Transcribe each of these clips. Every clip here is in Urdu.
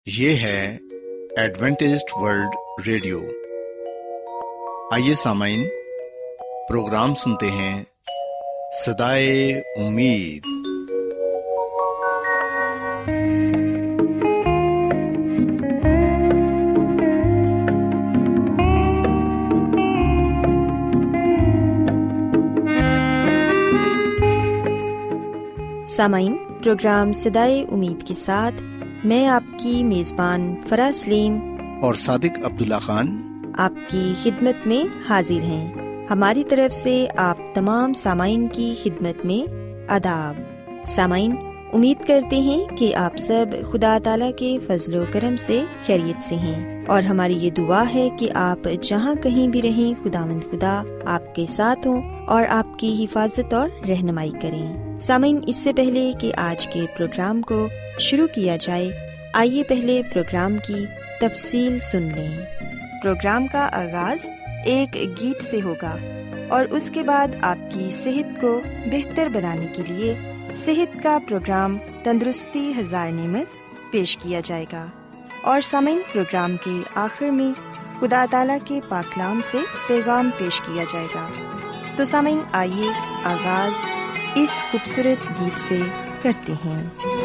یہ ہے ایڈوینٹسٹ ورلڈ ریڈیو۔ آئیے سامعین، پروگرام سنتے ہیں صدائے امید۔ سامعین، پروگرام صدائے امید کے ساتھ میں آپ کی میزبان فرا سلیم اور صادق عبداللہ خان آپ کی خدمت میں حاضر ہیں۔ ہماری طرف سے آپ تمام سامعین کی خدمت میں آداب۔ سامعین، امید کرتے ہیں کہ آپ سب خدا تعالیٰ کے فضل و کرم سے خیریت سے ہیں، اور ہماری یہ دعا ہے کہ آپ جہاں کہیں بھی رہیں خداوند خدا آپ کے ساتھ ہوں اور آپ کی حفاظت اور رہنمائی کریں۔ سامعین، اس سے پہلے کہ آج کے پروگرام کو شروع کیا جائے، آئیے پہلے پروگرام کی تفصیل سن لیں۔ پروگرام کا آغاز ایک گیت سے ہوگا اور اس کے بعد آپ کی صحت کو بہتر بنانے کے لیے صحت کا پروگرام تندرستی ہزار نعمت پیش کیا جائے گا، اور سامعین، پروگرام کے آخر میں خدا تعالیٰ کے پاک کلام سے پیغام پیش کیا جائے گا۔ تو سامعین، آئیے آغاز اس خوبصورت گیت سے کرتے ہیں۔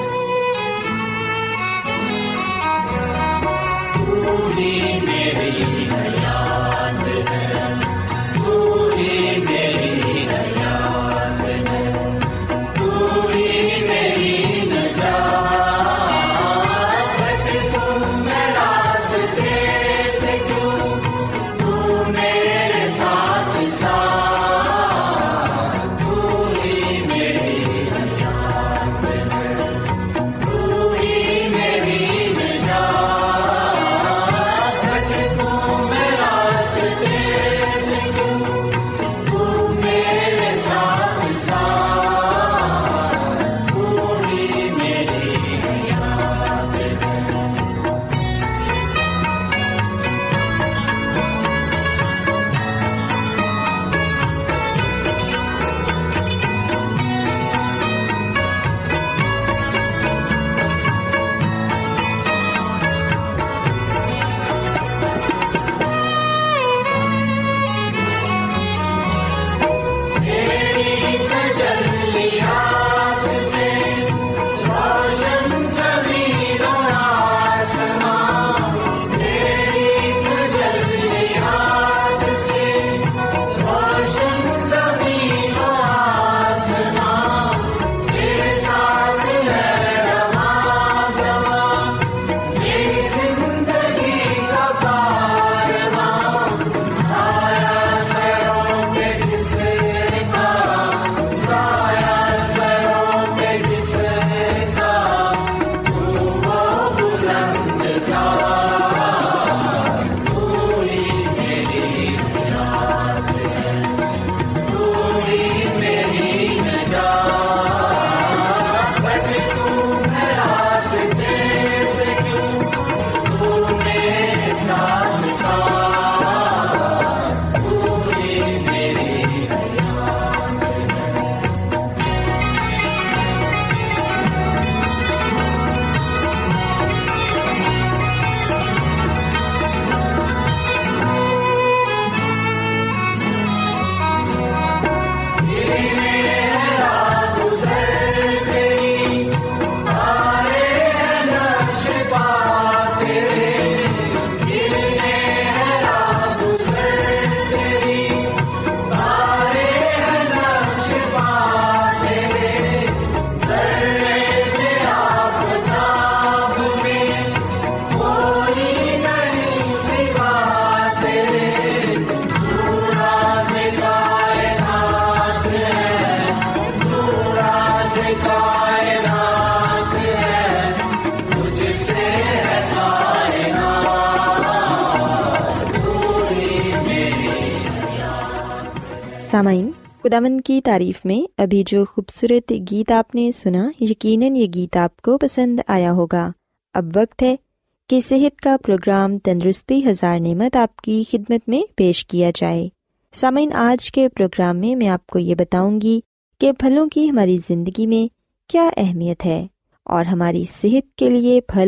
سامعین، خداوند کی تعریف میں ابھی جو خوبصورت گیت آپ نے سنا، یقیناً یہ گیت آپ کو پسند آیا ہوگا۔ اب وقت ہے کہ صحت کا پروگرام تندرستی ہزار نعمت آپ کی خدمت میں پیش کیا جائے۔ سامعین، آج کے پروگرام میں میں آپ کو یہ بتاؤں گی کہ پھلوں کی ہماری زندگی میں کیا اہمیت ہے اور ہماری صحت کے لیے پھل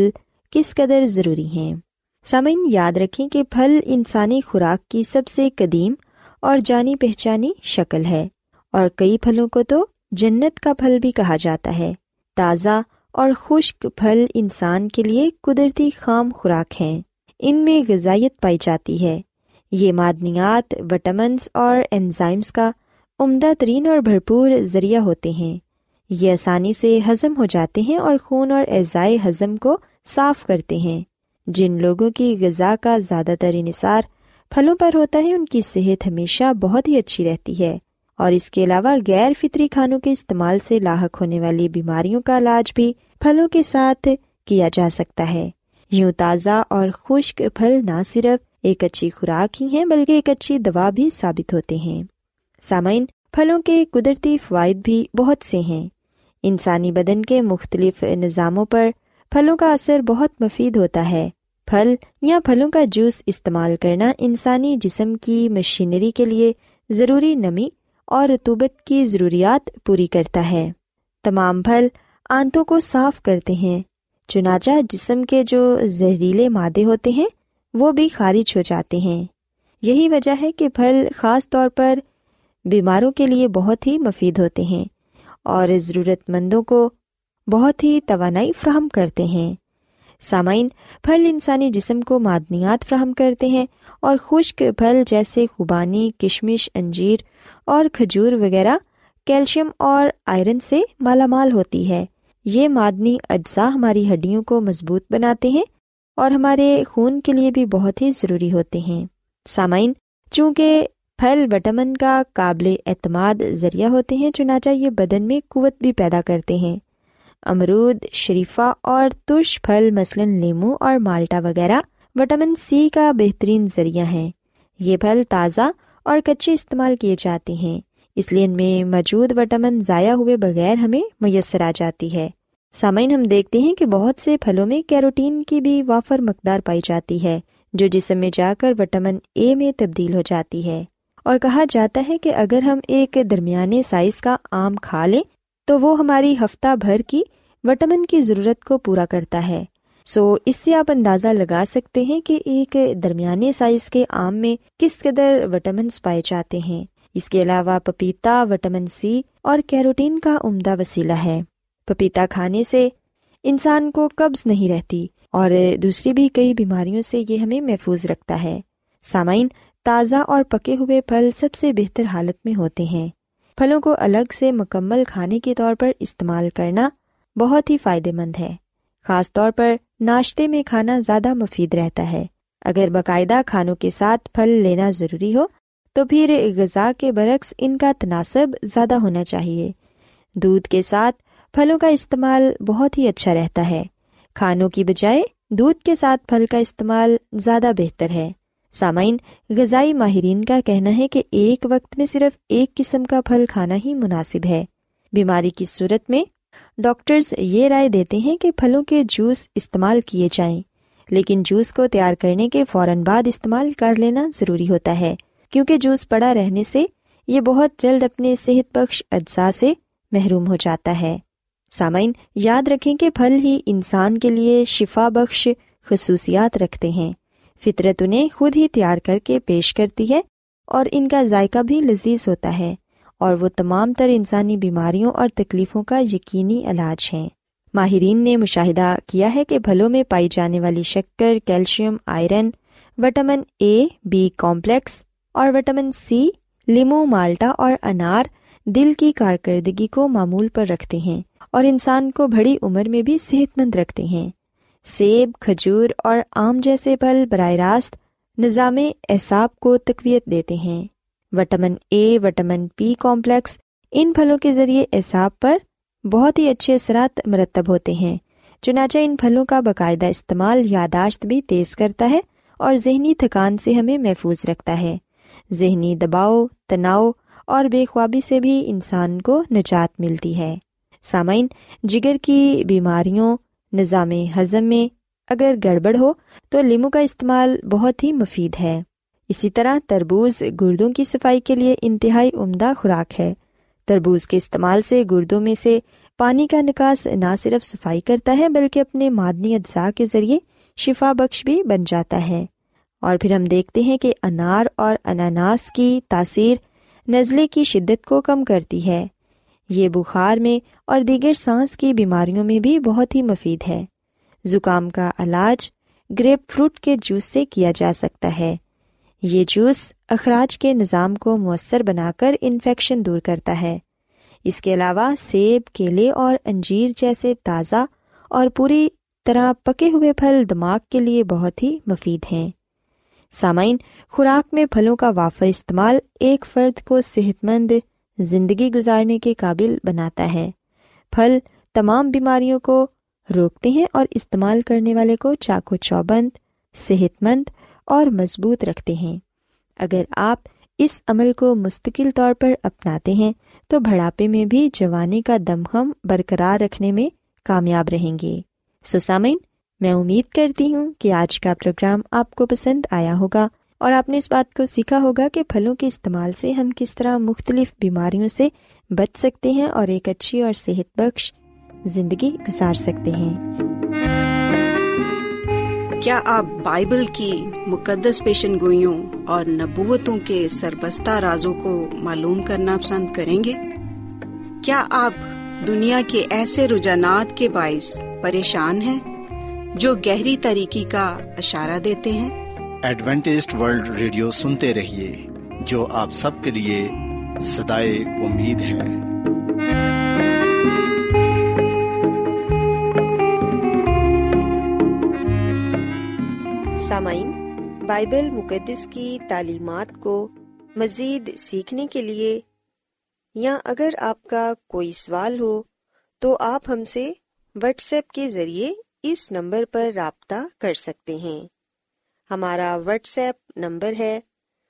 کس قدر ضروری ہیں۔ سامعین، یاد رکھیں کہ پھل انسانی خوراک کی سب سے قدیم اور جانی پہچانی شکل ہے، اور کئی پھلوں کو تو جنت کا پھل بھی کہا جاتا ہے۔ تازہ اور خشک پھل انسان کے لیے قدرتی خام خوراک ہیں۔ ان میں غذائیت پائی جاتی ہے۔ یہ معدنیات، وٹامنس اور انزائمز کا عمدہ ترین اور بھرپور ذریعہ ہوتے ہیں۔ یہ آسانی سے ہضم ہو جاتے ہیں اور خون اور اعضائے ہضم کو صاف کرتے ہیں۔ جن لوگوں کی غذا کا زیادہ تر انحصار پھلوں پر ہوتا ہے، ان کی صحت ہمیشہ بہت ہی اچھی رہتی ہے، اور اس کے علاوہ غیر فطری کھانوں کے استعمال سے لاحق ہونے والی بیماریوں کا علاج بھی پھلوں کے ساتھ کیا جا سکتا ہے۔ یوں تازہ اور خشک پھل نہ صرف ایک اچھی خوراک ہی ہیں بلکہ ایک اچھی دوا بھی ثابت ہوتے ہیں۔ سامعین، پھلوں کے قدرتی فوائد بھی بہت سے ہیں۔ انسانی بدن کے مختلف نظاموں پر پھلوں کا اثر بہت مفید ہوتا ہے۔ پھل یا پھلوں کا جوس استعمال کرنا انسانی جسم کی مشینری کے لیے ضروری نمی اور رطوبت کی ضروریات پوری کرتا ہے۔ تمام پھل آنتوں کو صاف کرتے ہیں، چنانچہ جسم کے جو زہریلے مادے ہوتے ہیں وہ بھی خارج ہو جاتے ہیں۔ یہی وجہ ہے کہ پھل خاص طور پر بیماروں کے لیے بہت ہی مفید ہوتے ہیں اور ضرورت مندوں کو بہت ہی توانائی فراہم کرتے ہیں۔ سامعین، پھل انسانی جسم کو معدنیات فراہم کرتے ہیں، اور خشک پھل جیسے خوبانی، کشمش، انجیر اور کھجور وغیرہ کیلشیم اور آئرن سے مالا مال ہوتی ہے۔ یہ معدنی اجزاء ہماری ہڈیوں کو مضبوط بناتے ہیں اور ہمارے خون کے لیے بھی بہت ہی ضروری ہوتے ہیں۔ سامعین، چونکہ پھل وٹامن کا قابل اعتماد ذریعہ ہوتے ہیں، چنانچہ یہ بدن میں قوت بھی پیدا کرتے ہیں۔ امرود، شریفہ اور ترش پھل مثلاً لیمو اور مالٹا وغیرہ وٹامن سی کا بہترین ذریعہ ہیں۔ یہ پھل تازہ اور کچے استعمال کیے جاتے ہیں، اس لیے ان میں موجود وٹامن ضائع ہوئے بغیر ہمیں میسر آ جاتی ہے۔ سامعین، ہم دیکھتے ہیں کہ بہت سے پھلوں میں کیروٹین کی بھی وافر مقدار پائی جاتی ہے، جو جسم میں جا کر وٹامن اے میں تبدیل ہو جاتی ہے، اور کہا جاتا ہے کہ اگر ہم ایک درمیانے سائز کا آم کھا لیں تو وہ ہماری ہفتہ بھر کی وٹامن کی ضرورت کو پورا کرتا ہے۔ اس سے آپ اندازہ لگا سکتے ہیں کہ ایک درمیانے سائز کے آم میں کس قدر وٹامنس پائے جاتے ہیں۔ اس کے علاوہ پپیتا وٹامن سی اور کیروٹین کا عمدہ وسیلہ ہے۔ پپیتا کھانے سے انسان کو قبض نہیں رہتی اور دوسری بھی کئی بیماریوں سے یہ ہمیں محفوظ رکھتا ہے۔ سامعین، تازہ اور پکے ہوئے پھل سب سے بہتر حالت میں ہوتے ہیں۔ پھلوں کو الگ سے مکمل کھانے کے طور پر استعمال کرنا بہت ہی فائدہ مند ہے، خاص طور پر ناشتے میں کھانا زیادہ مفید رہتا ہے۔ اگر باقاعدہ کھانوں کے ساتھ پھل لینا ضروری ہو تو پھر غذا کے برعکس ان کا تناسب زیادہ ہونا چاہیے۔ دودھ کے ساتھ پھلوں کا استعمال بہت ہی اچھا رہتا ہے۔ کھانوں کی بجائے دودھ کے ساتھ پھل کا استعمال زیادہ بہتر ہے۔ سامعین، غذائی ماہرین کا کہنا ہے کہ ایک وقت میں صرف ایک قسم کا پھل کھانا ہی مناسب ہے۔ بیماری کی صورت میں ڈاکٹرز یہ رائے دیتے ہیں کہ پھلوں کے جوس استعمال کیے جائیں، لیکن جوس کو تیار کرنے کے فوراً بعد استعمال کر لینا ضروری ہوتا ہے، کیونکہ جوس پڑا رہنے سے یہ بہت جلد اپنے صحت بخش اجزاء سے محروم ہو جاتا ہے۔ سامعین، یاد رکھیں کہ پھل ہی انسان کے لیے شفا بخش خصوصیات رکھتے ہیں۔ فطرت انہیں خود ہی تیار کر کے پیش کرتی ہے اور ان کا ذائقہ بھی لذیذ ہوتا ہے، اور وہ تمام تر انسانی بیماریوں اور تکلیفوں کا یقینی علاج ہیں۔ ماہرین نے مشاہدہ کیا ہے کہ پھلوں میں پائی جانے والی شکر، calcium, iron, vitamin A, B complex اور وٹامن سی لیمو، مالٹا اور انار دل کی کارکردگی کو معمول پر رکھتے ہیں اور انسان کو بڑی عمر میں بھی صحت مند رکھتے ہیں۔ سیب، کھجور اور آم جیسے پھل براہ راست نظام اعصاب کو تقویت دیتے ہیں۔ Vitamin A, vitamin B complex ان پھلوں کے ذریعے اعصاب پر بہت ہی اچھے اثرات مرتب ہوتے ہیں، چنانچہ ان پھلوں کا باقاعدہ استعمال یادداشت بھی تیز کرتا ہے اور ذہنی تھکان سے ہمیں محفوظ رکھتا ہے۔ ذہنی دباؤ، تناؤ اور بے خوابی سے بھی انسان کو نجات ملتی ہے۔ سامعین، جگر کی بیماریوں، نظام ہضم میں اگر گڑبڑ ہو تو لیمو کا استعمال بہت ہی مفید ہے۔ اسی طرح تربوز گردوں کی صفائی کے لیے انتہائی عمدہ خوراک ہے۔ تربوز کے استعمال سے گردوں میں سے پانی کا نکاس نہ صرف صفائی کرتا ہے بلکہ اپنے معدنی اجزاء کے ذریعے شفا بخش بھی بن جاتا ہے۔ اور پھر ہم دیکھتے ہیں کہ انار اور اناناس کی تاثیر نزلے کی شدت کو کم کرتی ہے۔ یہ بخار میں اور دیگر سانس کی بیماریوں میں بھی بہت ہی مفید ہے۔ زکام کا علاج گریپ فروٹ کے جوس سے کیا جا سکتا ہے۔ یہ جوس اخراج کے نظام کو مؤثر بنا کر انفیکشن دور کرتا ہے۔ اس کے علاوہ سیب، کیلے اور انجیر جیسے تازہ اور پوری طرح پکے ہوئے پھل دماغ کے لیے بہت ہی مفید ہیں۔ سامعین، خوراک میں پھلوں کا وافر استعمال ایک فرد کو صحت مند زندگی گزارنے کے قابل بناتا ہے۔ پھل تمام بیماریوں کو روکتے ہیں اور استعمال کرنے والے کو چاق و چوبند، صحت مند اور مضبوط رکھتے ہیں۔ اگر آپ اس عمل کو مستقل طور پر اپناتے ہیں تو بڑھاپے میں بھی جوانی کا دمخم برقرار رکھنے میں کامیاب رہیں گے۔ سامعین، میں امید کرتی ہوں کہ آج کا پروگرام آپ کو پسند آیا ہوگا اور آپ نے اس بات کو سیکھا ہوگا کہ پھلوں کے استعمال سے ہم کس طرح مختلف بیماریوں سے بچ سکتے ہیں اور ایک اچھی اور صحت بخش زندگی گزار سکتے ہیں۔ کیا آپ بائبل کی مقدس پیشن گوئیوں اور نبوتوں کے سربستہ رازوں کو معلوم کرنا پسند کریں گے؟ کیا آپ دنیا کے ایسے رجحانات کے باعث پریشان ہیں جو گہری تاریکی کا اشارہ دیتے ہیں؟ ایڈوینٹسٹ ورلڈ ریڈیو سنتے رہیے، جو آپ سب کے لیے صدائے امید ہے۔ سامعین، بائبل مقدس کی تعلیمات کو مزید سیکھنے کے لیے یا اگر آپ کا کوئی سوال ہو تو آپ ہم سے واٹس ایپ کے ذریعے اس نمبر پر رابطہ کر سکتے ہیں۔ ہمارا واٹس ایپ نمبر ہے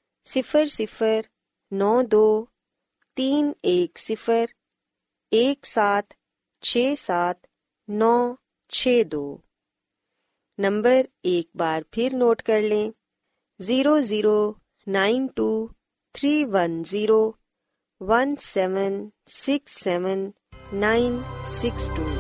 009231767962۔ نمبر ایک بار پھر نوٹ کر لیں، 009231767962۔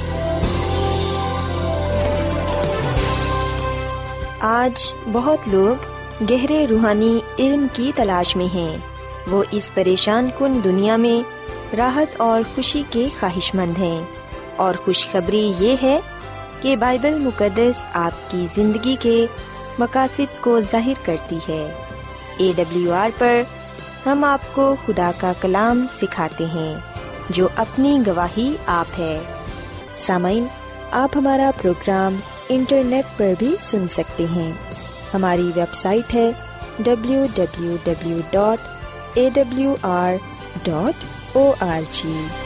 آج بہت لوگ گہرے روحانی علم کی تلاش میں ہیں۔ وہ اس پریشان کن دنیا میں راحت اور خوشی کے خواہش مند ہیں، اور خوشخبری یہ ہے کہ بائبل مقدس آپ کی زندگی کے مقاصد کو ظاہر کرتی ہے۔ AWR پر ہم آپ کو خدا کا کلام سکھاتے ہیں جو اپنی گواہی آپ ہے۔ سامعین، آپ ہمارا پروگرام انٹرنیٹ پر بھی سن سکتے ہیں۔ ہماری ویب سائٹ ہے www.awr.org۔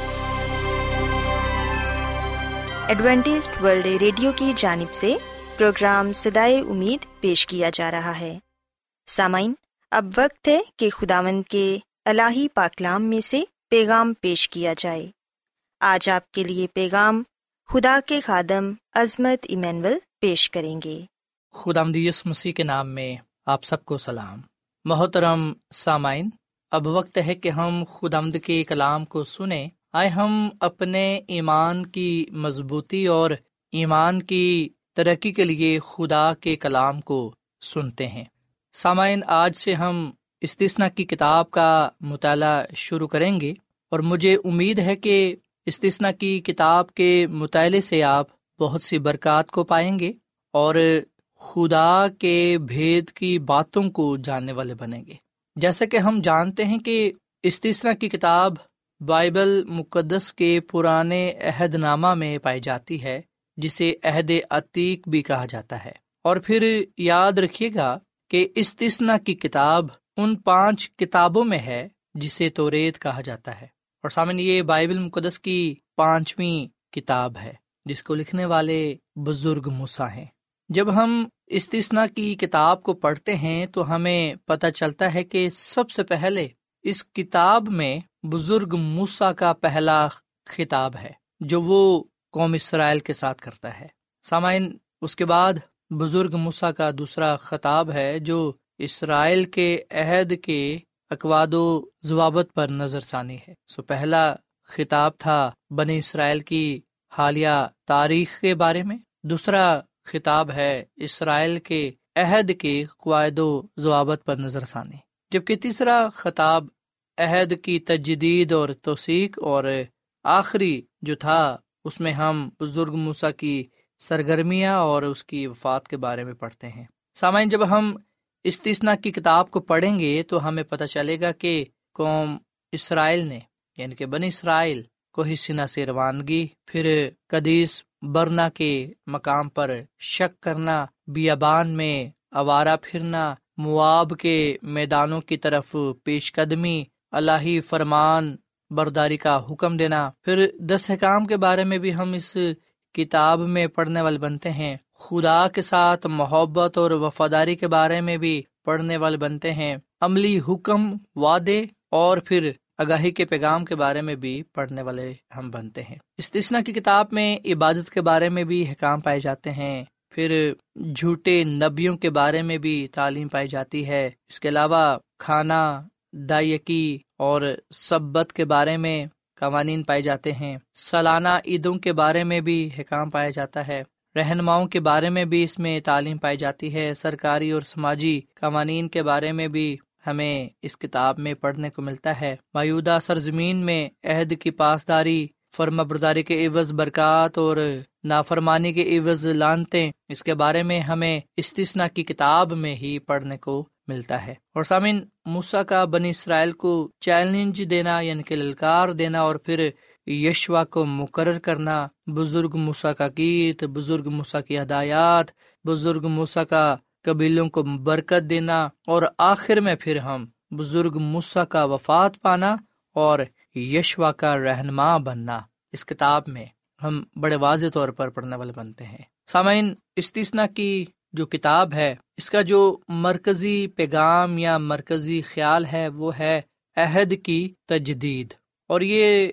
ایڈوینٹسٹ ورلڈ ریڈیو کی جانب سے پروگرام صدائے امید پیش کیا جا رہا ہے۔ سامعین، اب وقت ہے کہ خداوند کے الہی پاکلام میں سے پیغام پیش کیا جائے۔ آج آپ کے لیے پیغام خدا کے خادم عظمت ایمینول پیش کریں گے۔ خداوند یسوع مسیح کے نام میں آپ سب کو سلام۔ محترم سامعین، اب وقت ہے کہ ہم خداوند کے کلام کو سنیں۔ آئے ہم اپنے ایمان کی مضبوطی اور ایمان کی ترقی کے لیے خدا کے کلام کو سنتے ہیں۔ سامعین، آج سے ہم استثنا کی کتاب کا مطالعہ شروع کریں گے، اور مجھے امید ہے کہ استثنا کی کتاب کے مطالعے سے آپ بہت سی برکات کو پائیں گے اور خدا کے بھید کی باتوں کو جاننے والے بنیں گے۔ جیسا کہ ہم جانتے ہیں کہ استثنا کی کتاب بائبل مقدس کے پرانے عہد نامہ میں پائی جاتی ہے، جسے عہد عتیق بھی کہا جاتا ہے۔ اور پھر یاد رکھیے گا کہ استثنا کی کتاب ان 5 کتابوں میں ہے جسے توریت کہا جاتا ہے۔ اور سامن، یہ بائبل مقدس کی 5ویں کتاب ہے جس کو لکھنے والے بزرگ موسیٰ ہیں۔ جب ہم استثنا کی کتاب کو پڑھتے ہیں تو ہمیں پتہ چلتا ہے کہ سب سے پہلے اس کتاب میں بزرگ موسیٰ کا پہلا خطاب ہے جو وہ قوم اسرائیل کے ساتھ کرتا ہے۔ سامعین، اس کے بعد بزرگ موسیٰ کا دوسرا خطاب ہے جو اسرائیل کے عہد کے اقواد و ضوابط پر نظر ثانی ہے۔ پہلا خطاب تھا بنی اسرائیل کی حالیہ تاریخ کے بارے میں، دوسرا خطاب ہے اسرائیل کے عہد کے قواعد و ضوابط پر نظر ثانی، جبکہ تیسرا خطاب عہد کی تجدید اور توثیق، اور آخری جو تھا اس میں ہم بزرگ موسیٰ کی سرگرمیاں اور اس کی وفات کے بارے میں پڑھتے ہیں۔ سامعین، جب ہم استثنا کی کتاب کو پڑھیں گے تو ہمیں پتہ چلے گا کہ قوم اسرائیل نے، یعنی کہ بنی اسرائیل کو ہی سینا سے روانگی، پھر قدیس برنا کے مقام پر شک کرنا، بیابان میں آوارہ پھرنا، مواب کے میدانوں کی طرف پیش قدمی، الہی فرمان برداری کا حکم دینا، پھر 10 احکام کے بارے میں بھی ہم اس کتاب میں پڑھنے والے بنتے ہیں، خدا کے ساتھ محبت اور وفاداری کے بارے میں بھی پڑھنے والے بنتے ہیں، عملی حکم، وعدے اور پھر آگاہی کے پیغام کے بارے میں بھی پڑھنے والے ہم بنتے ہیں۔ استثنا کی کتاب میں عبادت کے بارے میں بھی احکام پائے جاتے ہیں، پھر جھوٹے نبیوں کے بارے میں بھی تعلیم پائی جاتی ہے، اس کے علاوہ کھانا، دائیکی اور سبت کے بارے میں قوانین پائے جاتے ہیں، سالانہ عیدوں کے بارے میں بھی احکام پایا جاتا ہے، رہنماؤں کے بارے میں بھی اس میں تعلیم پائی جاتی ہے، سرکاری اور سماجی قوانین کے بارے میں بھی ہمیں اس کتاب میں پڑھنے کو ملتا ہے، موجودہ سرزمین میں عہد کی پاسداری، فرما برداری کے عوض برکات اور نافرمانی کے عوض لعنتیں، اس کے بارے میں ہمیں استثنا کی کتاب میں ہی پڑھنے کو ملتا ہے۔ اور سامعین، موسیٰ کا بنی اسرائیل کو چیلنج دینا، یعنی کہ للکار دینا، اور پھر یشوع کو مقرر کرنا، بزرگ موسیٰ کا گیت، بزرگ موسیٰ کی ہدایات، بزرگ موسیٰ کا قبیلوں کو برکت دینا، اور آخر میں پھر ہم بزرگ موسیٰ کا وفات پانا اور یشوع کا رہنما بننا، اس کتاب میں ہم بڑے واضح طور پر پڑھنے والے بنتے ہیں۔ سامعین، استثنا کی جو کتاب ہے، اس کا جو مرکزی پیغام یا مرکزی خیال ہے وہ ہے عہد کی تجدید، اور یہ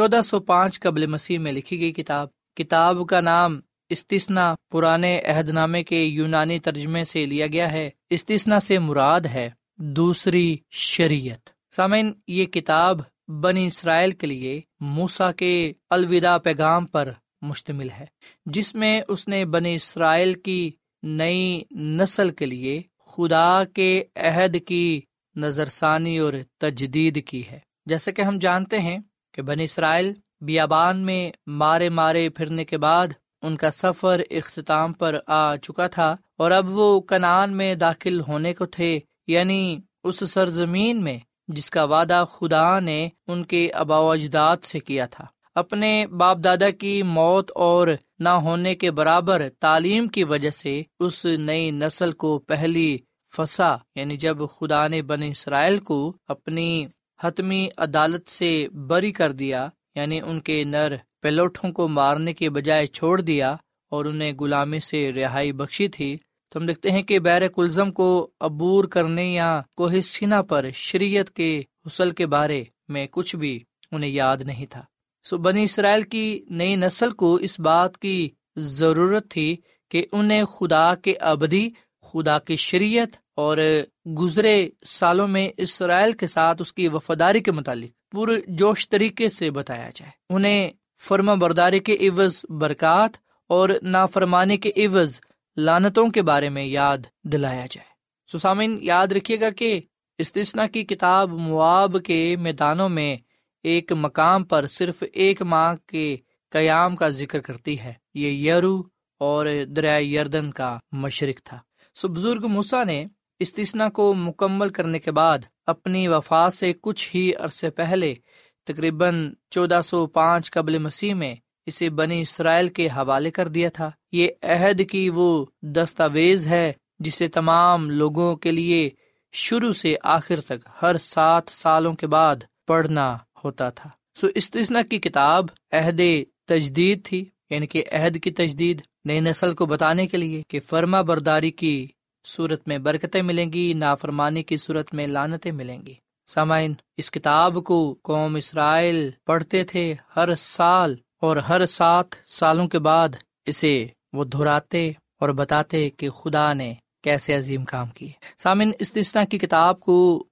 1405 قبل مسیح میں لکھی گئی کتاب کا نام استثنا پرانے عہد نامے کے یونانی ترجمے سے لیا گیا ہے۔ استثنا سے مراد ہے دوسری شریعت۔ سامعین، یہ کتاب بنی اسرائیل کے لیے موسیٰ کے الوداع پیغام پر مشتمل ہے، جس میں اس نے بنی اسرائیل کی نئی نسل کے لیے خدا کے عہد کی نظر ثانی اور تجدید کی ہے۔ جیسے کہ ہم جانتے ہیں کہ بنی اسرائیل بیابان میں مارے پھرنے کے بعد ان کا سفر اختتام پر آ چکا تھا، اور اب وہ کنعان میں داخل ہونے کو تھے، یعنی اس سرزمین میں جس کا وعدہ خدا نے ان کے آباء و اجداد سے کیا تھا۔ اپنے باپ دادا کی موت اور نہ ہونے کے برابر تعلیم کی وجہ سے اس نئی نسل کو پہلی فسا، یعنی جب خدا نے بنی اسرائیل کو اپنی حتمی عدالت سے بری کر دیا، یعنی ان کے نر پیلوٹوں کو مارنے کے بجائے چھوڑ دیا اور انہیں غلامی سے رہائی بخشی تھی، تو ہم دیکھتے ہیں کہ بحر کلزم کو عبور کرنے یا کوہ سینا پر شریعت کے حصول کے بارے میں کچھ بھی انہیں یاد نہیں تھا۔ بنی اسرائیل کی نئی نسل کو اس بات کی ضرورت تھی کہ انہیں خدا کے ابدی، خدا کی شریعت اور گزرے سالوں میں اسرائیل کے ساتھ اس کی وفاداری کے متعلق پرجوش طریقے سے بتایا جائے۔ انہیں فرما برداری کے عوض برکات اور نافرمانی کے عوض لعنتوں کے بارے میں یاد دلایا جائے۔ سامعین، یاد رکھیے گا کہ استثنا کی کتاب مواب کے میدانوں میں ایک مقام پر صرف ایک ماہ کے قیام کا ذکر کرتی ہے، یہ یرو اور دریائے یردن کا مشرق تھا۔ بزرگ موسیٰ نے استثنا کو مکمل کرنے کے بعد اپنی وفات سے کچھ ہی عرصے پہلے تقریباً 1405 قبل مسیح میں اسے بنی اسرائیل کے حوالے کر دیا تھا۔ یہ عہد کی وہ دستاویز ہے جسے تمام لوگوں کے لیے شروع سے آخر تک ہر 7 سالوں کے بعد پڑھنا ہوتا تھا۔ استثنا کی کتاب عہد تجدید تھی، یعنی کہ عہد کی تجدید، نئی نسل کو بتانے کے لیے کہ فرما برداری کی صورت میں برکتیں ملیں گی، نافرمانی کی صورت میں لعنتیں ملیں گی۔ سامعین، اس کتاب کو قوم اسرائیل پڑھتے تھے ہر سال، اور ہر 7 سالوں کے بعد اسے وہ دہراتے اور بتاتے کہ خدا نے کیسے عظیم کام کیے۔ سامعین، استثنا کی کتاب کو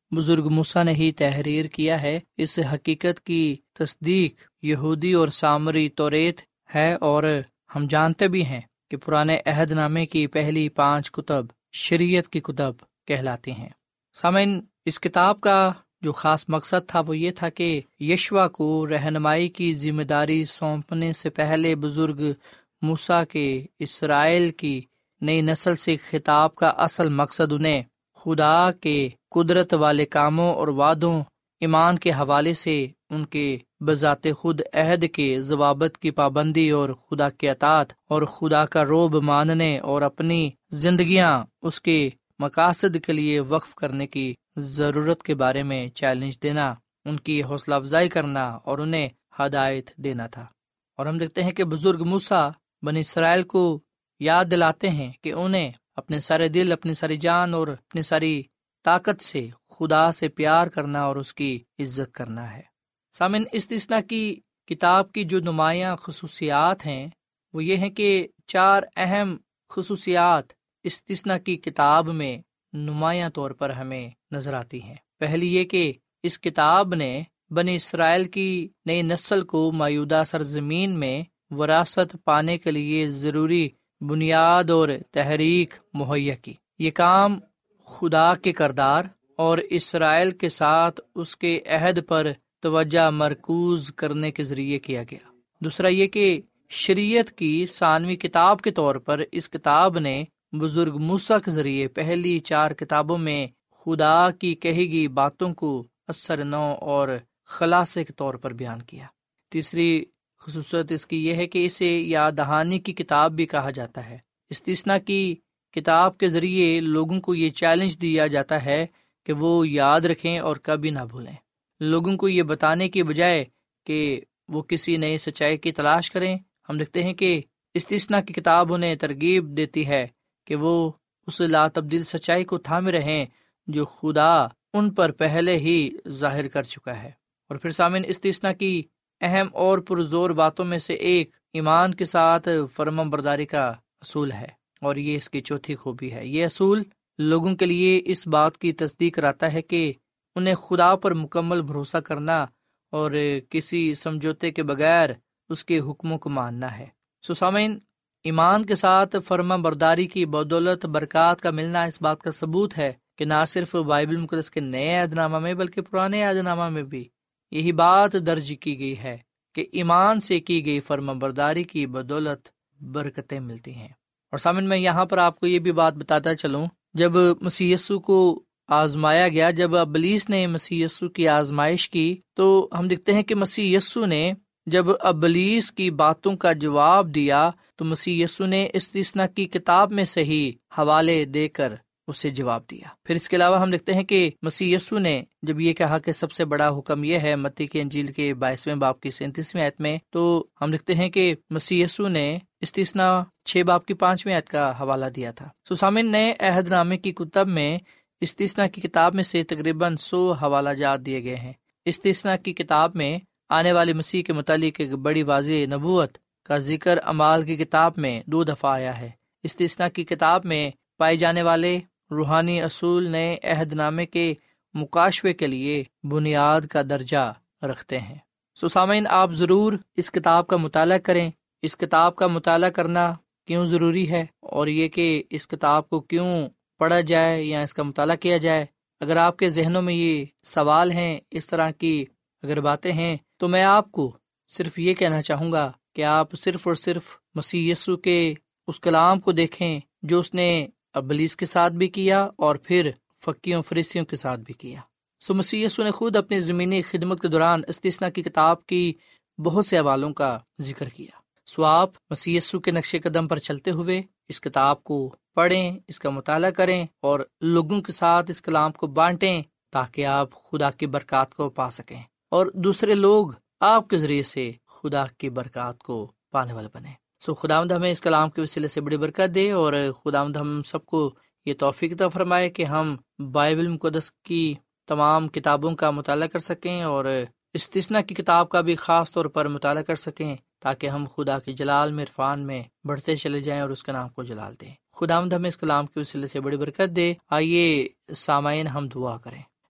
بزرگ موسیٰ نے ہی تحریر کیا ہے۔ اس حقیقت کی تصدیق یہودی اور سامری توریت ہے، اور ہم جانتے بھی ہیں کہ پرانے عہد نامے کی پہلی 5 کتب شریعت کی کتب کہلاتی ہیں۔ سامعین، اس کتاب کا جو خاص مقصد تھا وہ یہ تھا کہ یشوع کو رہنمائی کی ذمہ داری سونپنے سے پہلے بزرگ موسیٰ کے اسرائیل کی نئی نسل سے خطاب کا اصل مقصد انہیں خدا کے قدرت والے کاموں اور وعدوں، ایمان کے حوالے سے ان کے بذات خود عہد کے ضوابط کی پابندی اور خدا کے اطاعت اور خدا کا رعب ماننے اور اپنی زندگیاں اس کے مقاصد کے لیے وقف کرنے کی ضرورت کے بارے میں چیلنج دینا، ان کی حوصلہ افزائی کرنا اور انہیں ہدایت دینا تھا۔ اور ہم دیکھتے ہیں کہ بزرگ موسیٰ بنی اسرائیل کو یاد دلاتے ہیں کہ انہیں اپنے سارے دل، اپنی ساری جان اور اپنی ساری طاقت سے خدا سے پیار کرنا اور اس کی عزت کرنا ہے۔ سامن، استثنا کی کتاب کی جو نمایاں خصوصیات ہیں وہ یہ ہیں کہ 4 اہم خصوصیات استثنا کی کتاب میں نمایاں طور پر ہمیں نظر آتی ہیں۔ پہلی یہ کہ اس کتاب نے بنی اسرائیل کی نئی نسل کو موجودہ سرزمین میں وراثت پانے کے لیے ضروری بنیاد اور تحریک مہیا کی۔ یہ کام خدا کے کردار اور اسرائیل کے ساتھ اس کے عہد پر توجہ مرکوز کرنے کے ذریعے کیا گیا۔ دوسرا یہ کہ شریعت کی ثانوی کتاب کے طور پر اس کتاب نے بزرگ موسیٰ کے ذریعے پہلی 4 کتابوں میں خدا کی کہی گئی باتوں کو اثر نو اور خلاصے کے طور پر بیان کیا۔ تیسری خصوصیت اس کی یہ ہے کہ اسے یاد دہانی کی کتاب بھی کہا جاتا ہے۔ استثنا کی کتاب کے ذریعے لوگوں کو یہ چیلنج دیا جاتا ہے کہ وہ یاد رکھیں اور کبھی نہ بھولیں۔ لوگوں کو یہ بتانے کی بجائے کہ وہ کسی نئی سچائی کی تلاش کریں، ہم دیکھتے ہیں کہ استثنا کی کتاب انہیں ترغیب دیتی ہے کہ وہ اس لا تبدیل سچائی کو تھامے رہیں جو خدا ان پر پہلے ہی ظاہر کر چکا ہے۔ اور پھر سامعین، استثنا کی اہم اور پرزور باتوں میں سے ایک ایمان کے ساتھ فرمان برداری کا اصول ہے، اور یہ اس کی چوتھی خوبی ہے۔ یہ اصول لوگوں کے لیے اس بات کی تصدیق کراتا ہے کہ انہیں خدا پر مکمل بھروسہ کرنا اور کسی سمجھوتے کے بغیر اس کے حکموں کو ماننا ہے۔ سامعین، ایمان کے ساتھ فرمان برداری کی بدولت برکات کا ملنا اس بات کا ثبوت ہے کہ نہ صرف بائبل مقدس کے نئے عہد نامہ میں بلکہ پرانے عہد نامہ میں بھی یہی بات درج کی گئی ہے کہ ایمان سے کی گئی فرمان برداری کی بدولت برکتیں ملتی ہیں۔ اور سامن، میں یہاں پر آپ کو یہ بھی بات بتاتا چلوں، جب مسیح یسوع کو آزمایا گیا، جب ابلیس نے مسیح یسوع کی آزمائش کی، تو ہم دیکھتے ہیں کہ مسیح یسوع نے جب ابلیس کی باتوں کا جواب دیا تو مسیح یسوع نے استثنا کی کتاب میں سے ہی حوالے دے کر اسے جواب دیا۔ پھر اس کے علاوہ ہم دیکھتے ہیں کہ مسیح یسوع نے جب یہ کہا کہ سب سے بڑا حکم یہ ہے، متی کی انجیل کے 22ویں باب کی 37ویں آیت میں، تو ہم دیکھتے ہیں کہ مسیح یسوع نے استثنا 6 باب کی 5ویں آیت کا حوالہ دیا تھا۔ سامعین، نئے عہد نامے کی کتب میں استثنا کی کتاب میں سے تقریباً 100 حوالہ جات دیے گئے ہیں۔ استثنا کی کتاب میں آنے والے مسیح کے متعلق ایک بڑی واضح نبوت کا ذکر اعمال کی کتاب میں 2 دفعہ آیا ہے۔ استثنا کی کتاب میں پائے جانے والے روحانی اصول نئے عہد نامے کے مکاشفے کے لیے بنیاد کا درجہ رکھتے ہیں۔ سامعین، آپ ضرور اس کتاب کا مطالعہ کریں۔ اس کتاب کا مطالعہ کرنا کیوں ضروری ہے، اور یہ کہ اس کتاب کو کیوں پڑھا جائے یا اس کا مطالعہ کیا جائے۔ اگر آپ کے ذہنوں میں یہ سوال ہیں، اس طرح کی اگر باتیں ہیں، تو میں آپ کو صرف یہ کہنا چاہوں گا کہ آپ صرف اور صرف مسیح یسوع کے اس کلام کو دیکھیں جو اس نے ابلیس کے ساتھ بھی کیا اور پھر فقیوں فریسیوں کے ساتھ بھی کیا۔ مسیح یسوع نے خود اپنی زمینی خدمت کے دوران استثنا کی کتاب کی بہت سے حوالوں کا ذکر کیا۔ آپ مسیح یسوع کے نقش قدم پر چلتے ہوئے اس کتاب کو پڑھیں، اس کا مطالعہ کریں اور لوگوں کے ساتھ اس کلام کو بانٹیں تاکہ آپ خدا کی برکات کو پا سکیں اور دوسرے لوگ آپ کے ذریعے سے خدا کی برکات کو پانے والے بنیں۔ خداوند ہمیں اس کلام کے وسیلے سے بڑی برکت دے، اور خداوند ہم سب کو یہ توفیق عطا فرمائے کہ ہم بائبل مقدس کی تمام کتابوں کا مطالعہ کر سکیں اور استثنا کی کتاب کا بھی خاص طور پر مطالعہ کر سکیں تاکہ ہم خدا کے جلال میں عرفان میں بڑھتے چلے جائیں اور اس کے نام کو جلال دیں۔ خداوند ہمیں اس کلام کے وسیلے سے بڑی برکت دے۔ آئیے سامعین، ہم دعا کریں۔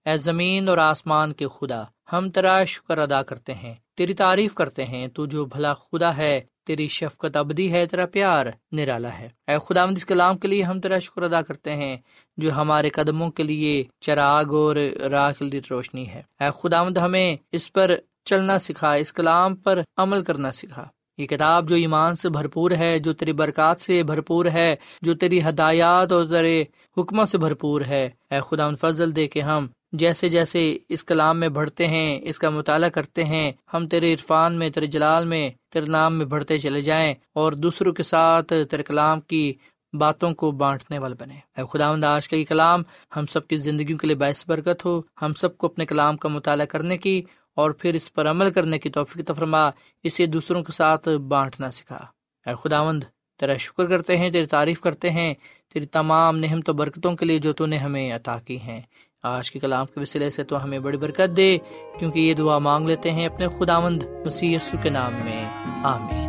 اے زمین اور آسمان کے خدا، ہم تیرا شکر ادا کرتے ہیں، تیری تعریف کرتے ہیں۔ تو جو بھلا خدا ہے، تیری شفقت ابدی ہے، تیرا پیار نرالا ہے۔ اے خداوند، اس کلام کے لیے ہم تیرا شکر ادا کرتے ہیں جو ہمارے قدموں کے لیے چراغ اور راہ کے لیے روشنی ہے۔ اے خداوند، ہمیں اس پر چلنا سکھا، اس کلام پر عمل کرنا سکھا۔ یہ کتاب جو ایمان سے بھرپور ہے، جو تیری برکات سے بھرپور ہے، جو تیری ہدایات اور تیرے حکموں سے بھرپور ہے، اے خداوند فضل دے کہ ہم جیسے جیسے اس کلام میں بڑھتے ہیں، اس کا مطالعہ کرتے ہیں، ہم تیرے عرفان میں، تیرے جلال میں، تیرے نام میں بڑھتے چلے جائیں اور دوسروں کے ساتھ تیرے کلام کی باتوں کو بانٹنے والے بنے۔ اے خداوند، آج کا یہ کلام ہم سب کی زندگیوں کے لیے باعث برکت ہو، ہم سب کو اپنے کلام کا مطالعہ کرنے کی اور پھر اس پر عمل کرنے کی توفیق عطا فرما، اسے دوسروں کے ساتھ بانٹنا سکھا۔ اے خداوند، تیرا شکر کرتے ہیں، تیری تعریف کرتے ہیں، تیری تمام نعمت و برکتوں کے لیے جو تو نے ہمیں عطا کی ہیں۔ آج کے کلام کے وسیلے سے تو ہمیں بڑی برکت دے، کیونکہ یہ دعا مانگ لیتے ہیں اپنے خداوند مسیح یسوع کے نام میں، آمین۔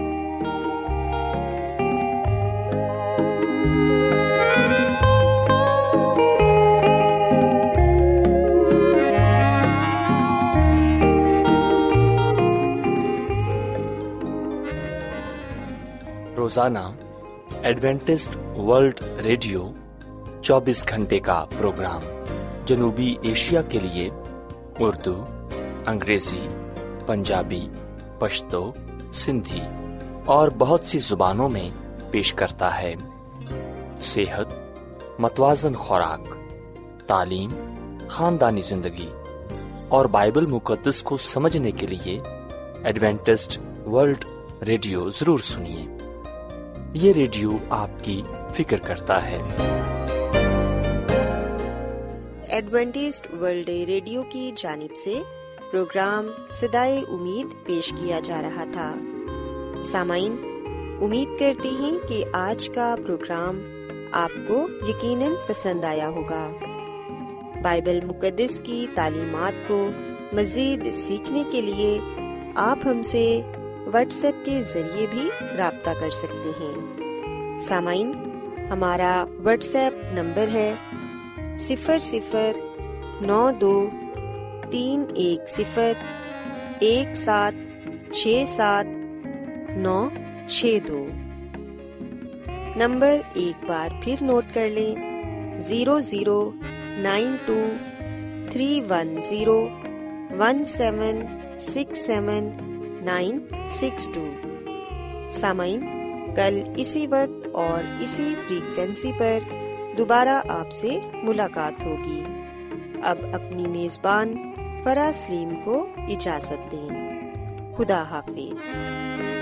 روزانہ ایڈوینٹسٹ ورلڈ ریڈیو 24 گھنٹے کا پروگرام جنوبی ایشیا کے لیے اردو، انگریزی، پنجابی، پشتو، سندھی اور بہت سی زبانوں میں پیش کرتا ہے۔ صحت، متوازن خوراک، تعلیم، خاندانی زندگی اور بائبل مقدس کو سمجھنے کے لیے ایڈوینٹسٹ ورلڈ ریڈیو ضرور سنیے۔ یہ ریڈیو آپ کی فکر کرتا ہے۔ ایڈوینٹسٹ ورلڈ ریڈیو کی جانب سے پروگرام صدائے امید پیش کیا جا رہا تھا۔ سامعین، امید کرتے ہیں کہ آج کا پروگرام آپ کو یقیناً پسند آیا ہوگا۔ بائبل مقدس کی تعلیمات کو مزید سیکھنے کے لیے آپ ہم سے واٹس ایپ کے ذریعے بھی رابطہ کر سکتے ہیں۔ سامعین، ہمارا واٹس ایپ نمبر ہے 00923101767962۔ نمبر ایک بار پھر نوٹ کر لیں، 009231767962۔ سامعین، کل اسی وقت اور اسی فریکوینسی پر دوبارہ آپ سے ملاقات ہوگی۔ اب اپنی میزبان فرا سلیم کو اجازت دیں۔ خدا حافظ۔